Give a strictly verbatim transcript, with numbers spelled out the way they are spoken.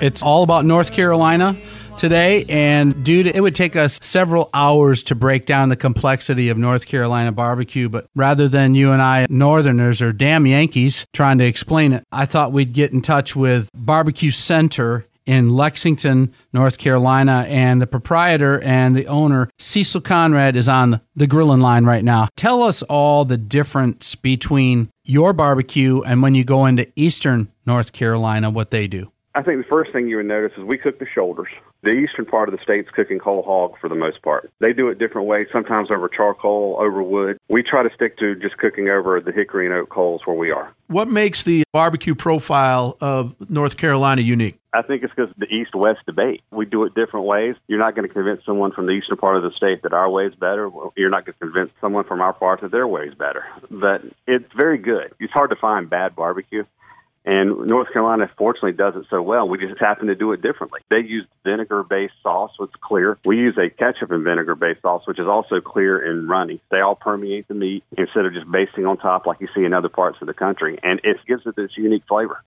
It's all about North Carolina today, and dude, it would take us several hours to break down the complexity of North Carolina barbecue, but rather than you and I, Northerners or damn Yankees, trying to explain it, I thought we'd get in touch with Barbecue Center in Lexington, North Carolina, and the proprietor and the owner, Cecil Conrad, is on the grilling line right now. Tell us all the difference between your barbecue and when you go into Eastern North Carolina, what they do. I think the first thing you would notice is we cook the shoulders. The eastern part of the state's cooking whole hog for the most part. They do it different ways, sometimes over charcoal, over wood. We try to stick to just cooking over the hickory and oak coals where we are. What makes the barbecue profile of North Carolina unique? I think it's because of the east-west debate. We do it different ways. You're not going to convince someone from the eastern part of the state that our way is better. You're not going to convince someone from our part that their way is better. But it's very good. It's hard to find bad barbecue. And North Carolina, fortunately, does it so well. We just happen to do it differently. They use vinegar-based sauce, so it's clear. We use a ketchup and vinegar-based sauce, which is also clear and runny. They all permeate the meat instead of just basting on top like you see in other parts of the country. And it gives it this unique flavor.